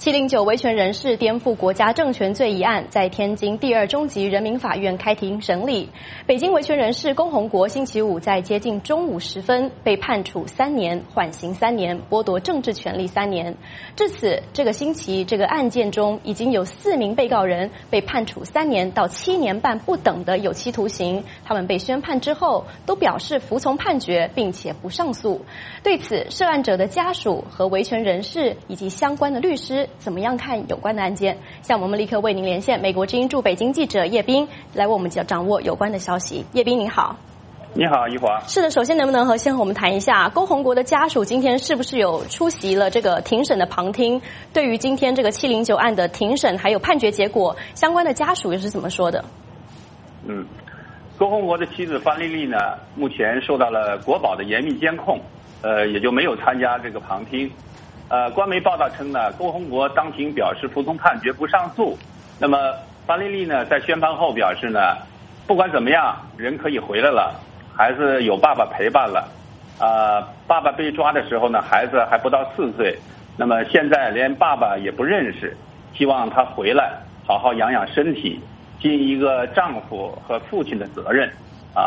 709维权人士颠覆国家政权罪一案在天津第2中级人民法院开庭审理。北京维权人士龚洪国星期五在接近中午时分被判处3年，缓刑3年，剥夺政治权利3年。至此，这个星期这个案件中已经有4名被告人被判处3年到7年半不等的有期徒刑。他们被宣判之后都表示服从判决，并且不上诉。对此，涉案者的家属和维权人士以及相关的律师怎么样看有关的案件？像我们立刻为您连线美国之音驻北京记者叶斌，来为我们掌握有关的消息。叶斌您好。 你好，一华。 是的，首先能不能先和我们谈一下龚洪国的家属今天是不是有出席了这个庭审的旁听？对于今天这个709案的庭审还有判决结果，相关的家属又是怎么说的？ 龚洪国的妻子樊丽丽呢，目前受到了国保的严密监控，也就没有参加这个旁听。官媒报道称呢，龚洪国当庭表示服从判决不上诉。那么樊丽丽呢，在宣判后表示呢，不管怎么样，人可以回来了，孩子有爸爸陪伴了。爸爸被抓的时候呢，孩子还不到4岁，那么现在连爸爸也不认识，希望他回来好好养养身体，尽一个丈夫和父亲的责任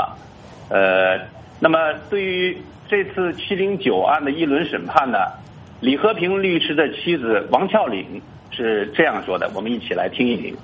那么对于这次709案的一轮审判呢，李和平律师的妻子王峭岭是这样说的，我们一起来听一听。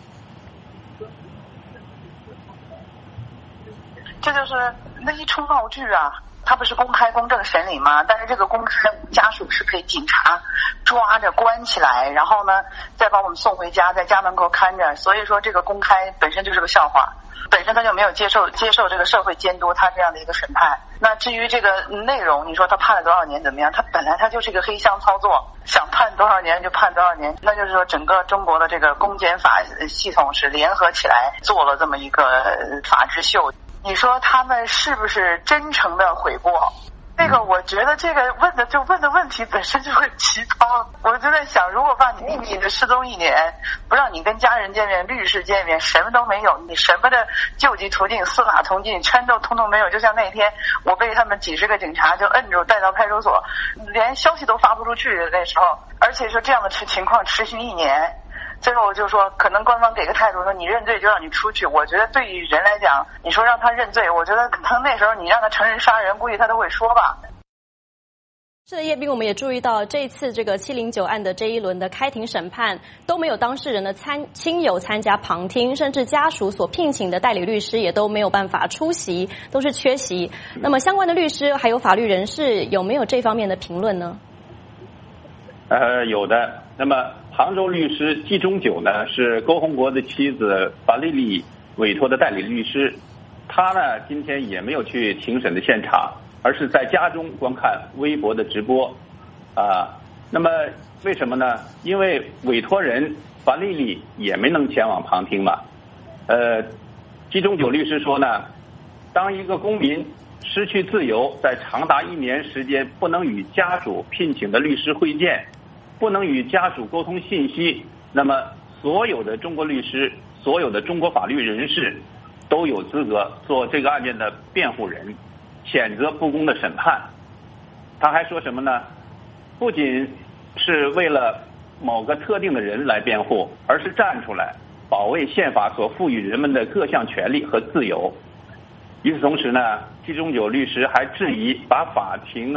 这就是那一出闹剧啊！他不是公开公正审理吗？但是这个公开家属是被警察抓着关起来，然后呢再把我们送回家，在家门口看着。所以说这个公开本身就是个笑话，本身他就没有接受这个社会监督他这样的一个审判。那至于这个内容，你说他判了多少年怎么样？他本来他就是一个黑箱操作，想判多少年就判多少年。那就是说整个中国的这个公检法系统是联合起来做了这么一个法制秀。你说他们是不是真诚的悔过？这个我觉得这个问的问题本身就很奇葩。我就在想，如果把你秘密的失踪1年，不让你跟家人见面、律师见面，什么都没有，你什么的救济途径、司法途径全都通通没有。就像那天我被他们几10个警察就摁住带到派出所，连消息都发不出去那时候，而且说这样的情况持续1年。最后就说，可能官方给个态度说你认罪就让你出去。我觉得对于人来讲，你说让他认罪，我觉得可能那时候你让他承认杀人，估计他都会说吧。 是的，叶斌，我们也注意到这次这个709案的这一轮的开庭审判都没有当事人的亲友参加旁听，甚至家属所聘请的代理律师也都没有办法出席，都是缺席。那么相关的律师还有法律人士有没有这方面的评论呢？ 有的。那么杭州律师季中九呢，是龚洪国的妻子樊丽丽委托的代理律师。他呢今天也没有去庭审的现场，而是在家中观看微博的直播。那么为什么呢？因为委托人樊丽丽也没能前往旁听嘛。季中九律师说呢，当一个公民失去自由，在长达1年时间不能与家属聘请的律师会见，不能与家属沟通信息，那么所有的中国律师，所有的中国法律人士都有资格做这个案件的辩护人，谴责不公的审判。他还说什么呢？不仅是为了某个特定的人来辩护，而是站出来保卫宪法所赋予人们的各项权利和自由。与此同时呢，季中九律师还质疑法庭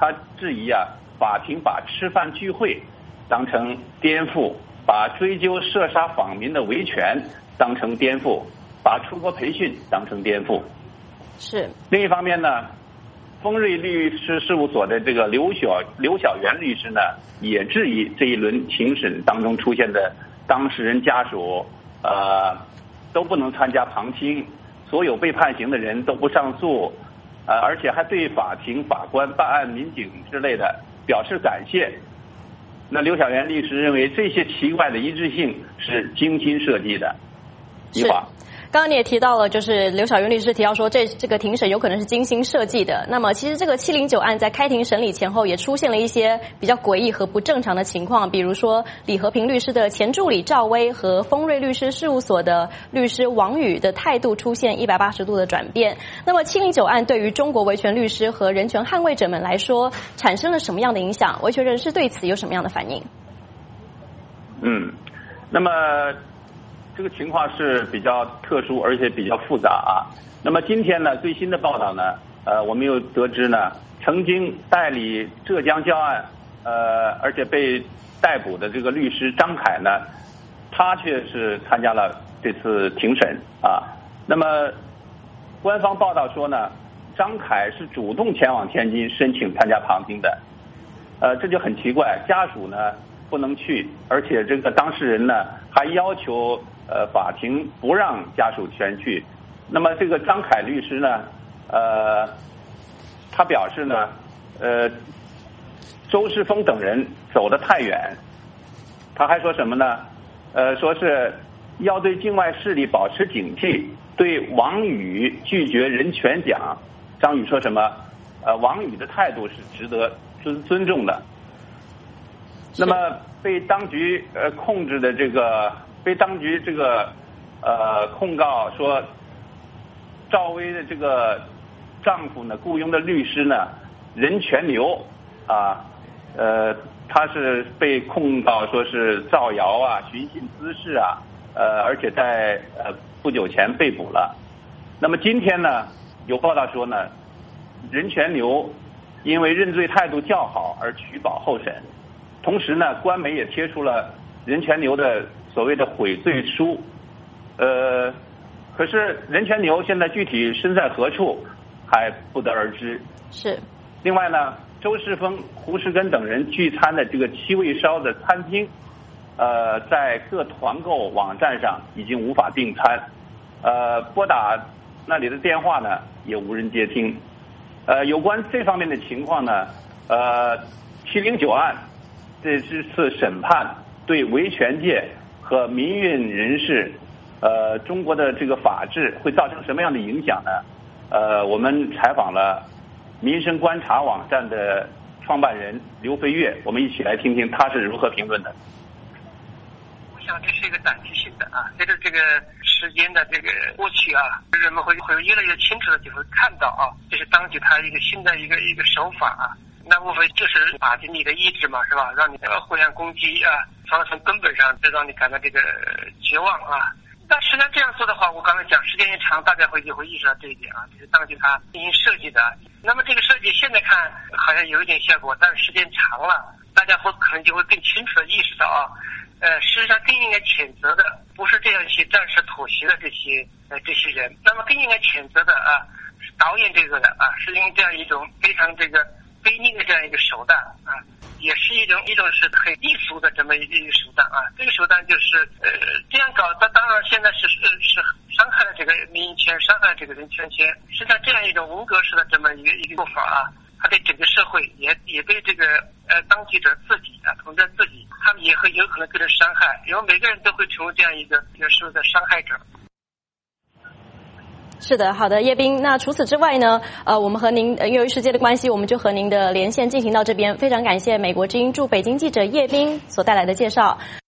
把吃饭聚会当成颠覆，把追究射杀访民的维权当成颠覆，把出国培训当成颠覆。 是。 另一方面呢，丰瑞律师事务所的这个刘晓元律师呢，也质疑这一轮庭审当中出现的当事人家属都不能参加旁听，所有被判刑的人都不上诉，而且还对法庭、法官、办案民警之类的表示感谢。那刘晓元律师认为这些奇怪的一致性是精心设计的。 是。刚刚你也提到了，就是刘晓元律师提到说这个庭审有可能是精心设计的。那么其实这个709案在开庭审理前后也出现了一些比较诡异和不正常的情况，比如说李和平律师的前助理赵薇和丰瑞律师事务所的律师王宇的态度出现180度的转变。那么709案对于中国维权律师和人权捍卫者们来说产生了什么样的影响？维权人士对此有什么样的反应？ 那么这个情况是比较特殊，而且比较复杂啊。那么今天呢，最新的报道呢，我们又得知呢，曾经代理浙江教案，而且被逮捕的这个律师张凯呢，他却是参加了这次庭审啊。那么官方报道说呢，张凯是主动前往天津申请参加旁听的，这就很奇怪，家属呢不能去，而且这个当事人呢还要求法庭不让家属全去。那么这个张凯律师呢，他表示呢，周世峰等人走得太远，他还说什么呢？说是要对境外势力保持警惕，对王宇拒绝人权奖。张宇说什么？王宇的态度是值得尊重的。那么被当局控制的这个，被当局这个控告说，赵薇的这个丈夫呢雇佣的律师呢任全牛啊，他是被控告说是造谣啊、寻衅滋事啊，而且在不久前被捕了。那么今天呢，有报道说呢，任全牛因为认罪态度较好而取保候审。同时呢，官媒也贴出了任全牛的所谓的悔罪书，可是任全牛现在具体身在何处还不得而知。 是。 另外呢，周世峰、胡世根等人聚餐的这个七味烧的餐厅，在各团购网站上已经无法订餐，拨打那里的电话呢也无人接听。有关这方面的情况呢，709案这次审判对维权界和民运人士，中国的这个法治会造成什么样的影响呢？我们采访了民生观察网站的创办人刘飞跃，我们一起来听听他是如何评论的。 我想这是一个短期性的啊，随着这个时间的这个过去啊，人们会越来越清楚的就会看到啊，这是当局他一个新的一个手法啊。那无非就是打击你的意志嘛，是吧？让你互相攻击啊，从根本上让你感到这个绝望啊。但实际上这样做的话，我刚才讲时间一长，大家就会意识到这一点啊，这是当局他进行设计的。那么这个设计现在看好像有一点效果，但是时间长了，大家可能就会更清楚的意识到啊，事实上更应该谴责的不是这样一些暂时妥协的这些人，那么更应该谴责的啊，是导演这个的啊，是用这样一种非常这个卑劣的这样一个手段啊，也是一种是很低俗的这么一个手段啊。这个手段就是这样搞，当然现在是伤害了这个民营权，伤害了这个人权权。实际上这样一种文革式的这么一个做法啊，它对整个社会也对这个当局者自己啊，统治自己，他们也会有可能构成伤害，因为每个人都会成为这样一个社会的伤害者。 是的，好的，叶斌。那除此之外呢，我们和您由于时间的关系，我们就和您的连线进行到这边。非常感谢美国之音驻北京记者叶斌所带来的介绍。